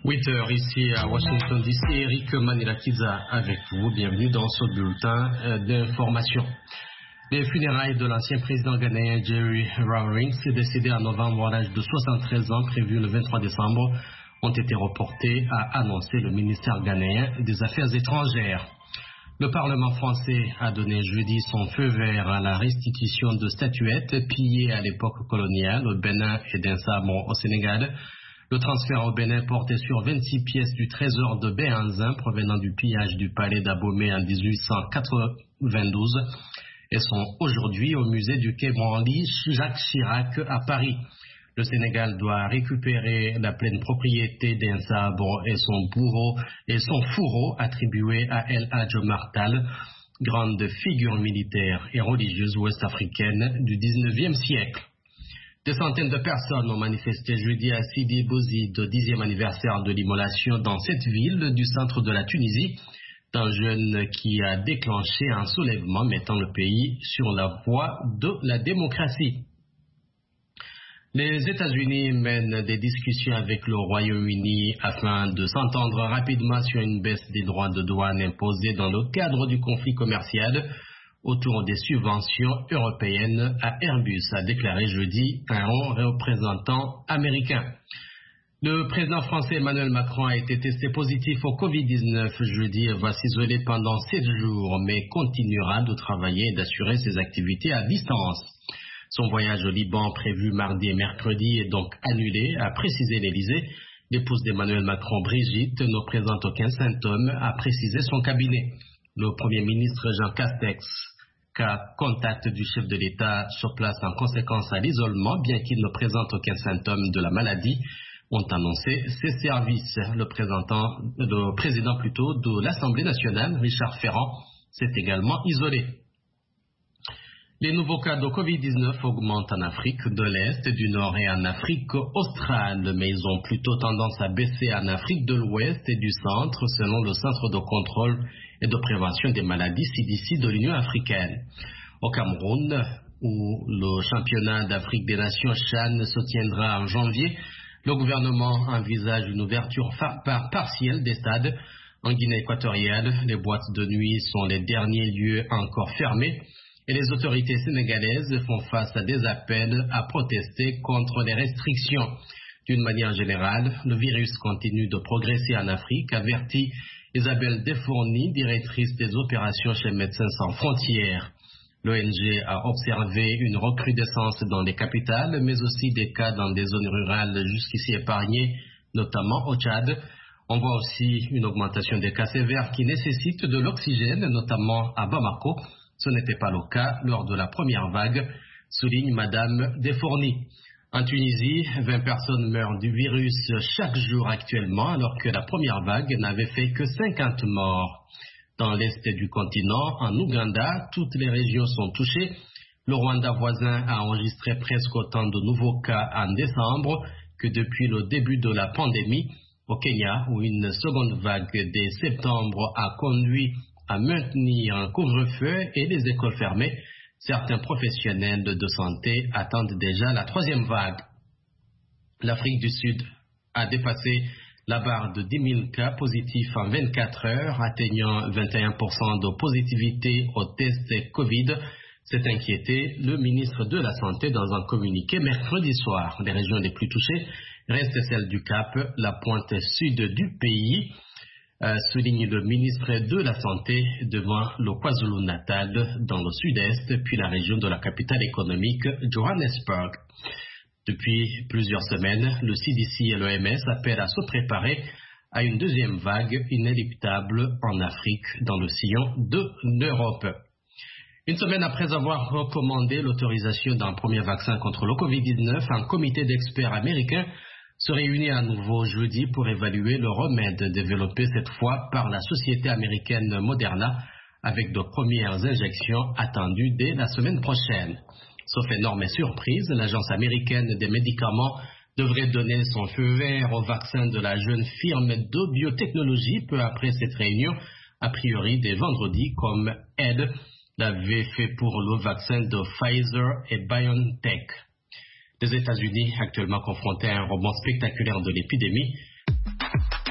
8h ici à Washington DC, Eric Manilakiza avec vous. Bienvenue dans ce bulletin d'information. Les funérailles de l'ancien président ghanéen Jerry Rawlings, décédé en novembre à l'âge de 73 ans, prévu le 23 décembre, ont été reportées, a annoncé le ministère ghanéen des Affaires étrangères. Le Parlement français a donné jeudi son feu vert à la restitution de statuettes pillées à l'époque coloniale au Bénin et d'Insabon au Sénégal. Le transfert au Bénin portait sur 26 pièces du trésor de Béhanzin provenant du pillage du palais d'Abomey en 1892 et sont aujourd'hui au musée du Quai Branly Jacques Chirac à Paris. Le Sénégal doit récupérer la pleine propriété d'Insabon et son fourreau attribué à El Hadj Omar Tall, grande figure militaire et religieuse ouest-africaine du 19e siècle. Des centaines de personnes ont manifesté jeudi à Sidi Bouzid, au 10e anniversaire de l'immolation dans cette ville du centre de la Tunisie, d'un jeune qui a déclenché un soulèvement mettant le pays sur la voie de la démocratie. Les États-Unis mènent des discussions avec le Royaume-Uni afin de s'entendre rapidement sur une baisse des droits de douane imposés dans le cadre du conflit commercial autour des subventions européennes à Airbus, a déclaré jeudi un haut représentant américain. Le président français Emmanuel Macron a été testé positif au Covid-19 jeudi et va s'isoler pendant 7 jours, mais continuera de travailler et d'assurer ses activités à distance. Son voyage au Liban prévu mardi et mercredi est donc annulé, a précisé l'Élysée. L'épouse d'Emmanuel Macron, Brigitte, ne présente aucun symptôme, a précisé son cabinet. Le Premier ministre Jean Castex, cas contact du chef de l'État sur place en conséquence à l'isolement, bien qu'il ne présente aucun symptôme de la maladie, ont annoncé ses services. Le président de l'Assemblée nationale, Richard Ferrand, s'est également isolé. Les nouveaux cas de Covid-19 augmentent en Afrique de l'Est, du Nord et en Afrique australe, mais ils ont plutôt tendance à baisser en Afrique de l'Ouest et du Centre, selon le Centre de contrôle et de prévention des maladies CDC de l'Union africaine. Au Cameroun, où le championnat d'Afrique des Nations CHAN se tiendra en janvier, le gouvernement envisage une ouverture partielle des stades. En Guinée équatoriale, les boîtes de nuit sont les derniers lieux encore fermés. Et les autorités sénégalaises font face à des appels à protester contre les restrictions. D'une manière générale, le virus continue de progresser en Afrique, avertit Isabelle Defourny, directrice des opérations chez Médecins sans frontières. L'ONG a observé une recrudescence dans les capitales, mais aussi des cas dans des zones rurales jusqu'ici épargnées, notamment au Tchad. On voit aussi une augmentation des cas sévères qui nécessitent de l'oxygène, notamment à Bamako. Ce n'était pas le cas lors de la première vague, souligne Madame Defourny. En Tunisie, 20 personnes meurent du virus chaque jour actuellement, alors que la première vague n'avait fait que 50 morts. Dans l'est du continent, en Ouganda, toutes les régions sont touchées. Le Rwanda voisin a enregistré presque autant de nouveaux cas en décembre que depuis le début de la pandémie. Au Kenya, où une seconde vague dès septembre a conduit à maintenir un couvre-feu et les écoles fermées, certains professionnels de santé attendent déjà la troisième vague. L'Afrique du Sud a dépassé la barre de 10 000 cas positifs en 24 heures, atteignant 21% de positivité au test Covid. S'est inquiété le ministre de la Santé dans un communiqué mercredi soir. Les régions les plus touchées restent celles du Cap, la pointe sud du pays, souligne le ministre de la Santé devant le KwaZulu-Natal dans le sud-est, puis la région de la capitale économique, Johannesburg. Depuis plusieurs semaines, le CDC et l'OMS appellent à se préparer à une deuxième vague inéluctable en Afrique, dans le sillon de l'Europe. Une semaine après avoir recommandé l'autorisation d'un premier vaccin contre le Covid-19, un comité d'experts américains se réunit à nouveau jeudi pour évaluer le remède développé cette fois par la société américaine Moderna, avec de premières injections attendues dès la semaine prochaine. Sauf énorme surprise, l'agence américaine des médicaments devrait donner son feu vert au vaccin de la jeune firme de biotechnologie peu après cette réunion, a priori dès vendredi, comme aide l'avait fait pour le vaccin de Pfizer et BioNTech. Les États-Unis, actuellement confrontés à un rebond spectaculaire de l'épidémie,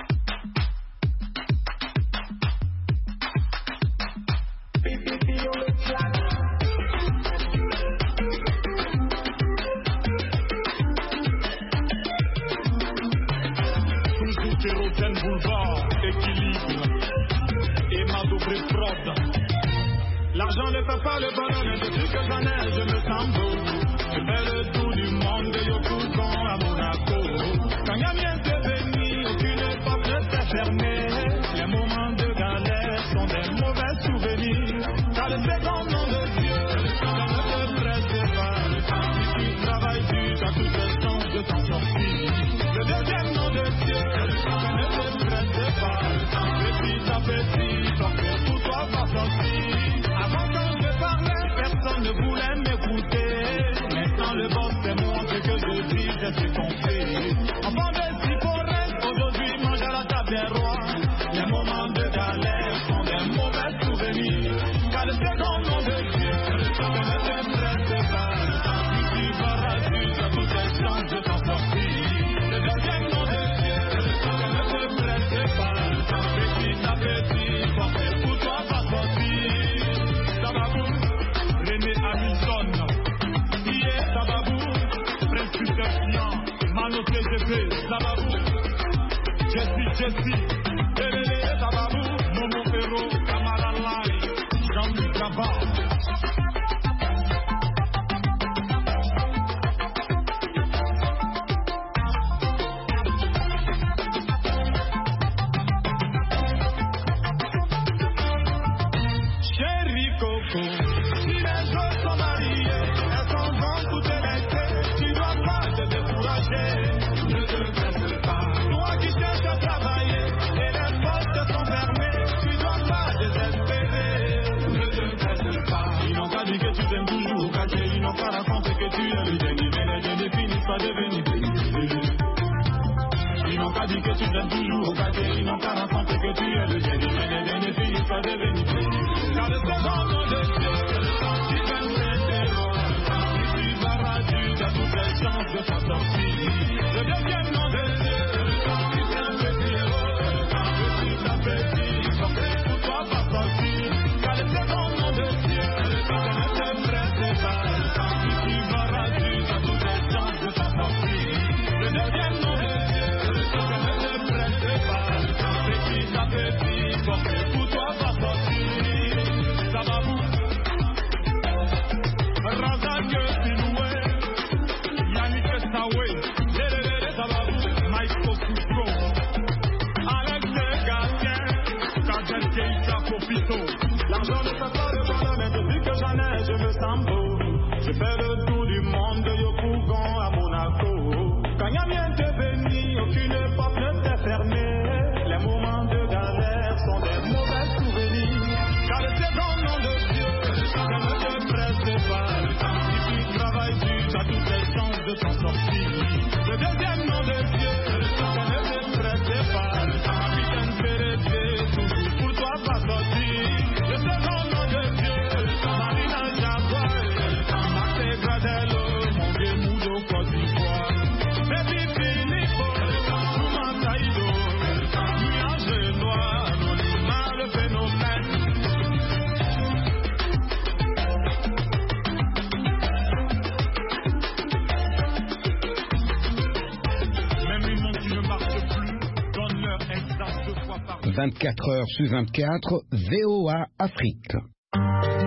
Kérosène boulevard, équilibre et ma double fraude. L'argent ne fait pas le bonheur, mais depuis que j'en ai, je me sens beau. Je fais le tour du monde de Yopougon à Monaco. Quand y'a bien devenu, aucune porte ne s'est fermée. Les moments de galère sont des mauvais souvenirs. Car le second nom de Dieu, ne te presse pas. Si tu travailles dur, t'as toutes les chances de t'en sortir. Le deuxième nom de Dieu, ne te presse pas. Petit à petit, ton cœur pour toi va sortir. Avant quand je parlais, personne ne voulait m'écouter. Maintenant le boss démontre que je dis, j'ai ce qu'on fait. Enfant de Siporès, aujourd'hui mange à la table des rois. Les moments de galère sont des mauvais souvenirs. Car le second nom de Dieu, ne te presse pas. Si tu vas juste à toutes les chances de t'en sortir. Le deuxième nom de Dieu, ne te presse pas. Petit à petit, forcer pour toi va sortir. Sababou, René Hamilton, Ié Sababou, Prince Christian, Mano TGP, Sababou, Jessie, Lelele Sababou, Momo Ferro, Kamara Lai, Jean-Luc Gabard. Si les autres sont mariés, elles s'en vont toutes l'été. Tu dois pas te décourager, ne te presse pas. Toi qui cherches à travailler et les portes sont fermées, tu dois pas désespérer, ne te presse pas. Ils n'ont pas dit que tu t'aimes toujours caché, ils n'ont pas raconté que tu es le génie, mais les jeunes ne finissent pas devenir bénéfices. Ils n'ont pas dit que tu t'aimes toujours caché, ils n'ont pas raconté que tu es le génie, mais les jeunes ne finissent pas devenir bénéfices. Car le second nom de Dieu, si tu vas radir, tu as toutes les chances de t'en sortir. Le deuxième nom de Dieu, si tu es un petit héros, petit à petit, sortir pour toi va sortir. Car le second nom de Dieu, ne te presse pas. Si tu vas radir, tu as toutes les chances de t'en sortir. Le deuxième nom de Dieu, ne te presse pas. Petit à petit, sortir pour toi va sortir. Sababou, Razak Siloué, Yannick Saoué, Lelele Sababou, Mike Kokoutro, Alex Gatien, Kajet Keita Popito. L'argent ne fait pas le bonheur, mais depuis que j'en ai, je me sens beau. Je fais le tour du monde de Yopougon à Monaco. Quand y'a bien devenu, aucune porte ne s'est fermée. Les moments de galère sont des mauvais souvenirs. Car le second nom de Dieu, ne te presse pas. Si tu travailles dur, tu as toutes les chances de t'en sortir. Le deuxième nom de Dieu, ne te presse pas. Capitaine Pérété, toujours pour toi va sortir. Le second nom de Dieu, Marina Jaguar, Marté Gradello, mon vieux Moudo Côte d'Ivoire. Baby Philippe, Souman Saïdo, Nuage Noir, Anonyma le phénomène. Même une montre qui ne marche plus, donne l'heure exacte 2 fois par jour. 24 heures sur 24, VOA Afrique.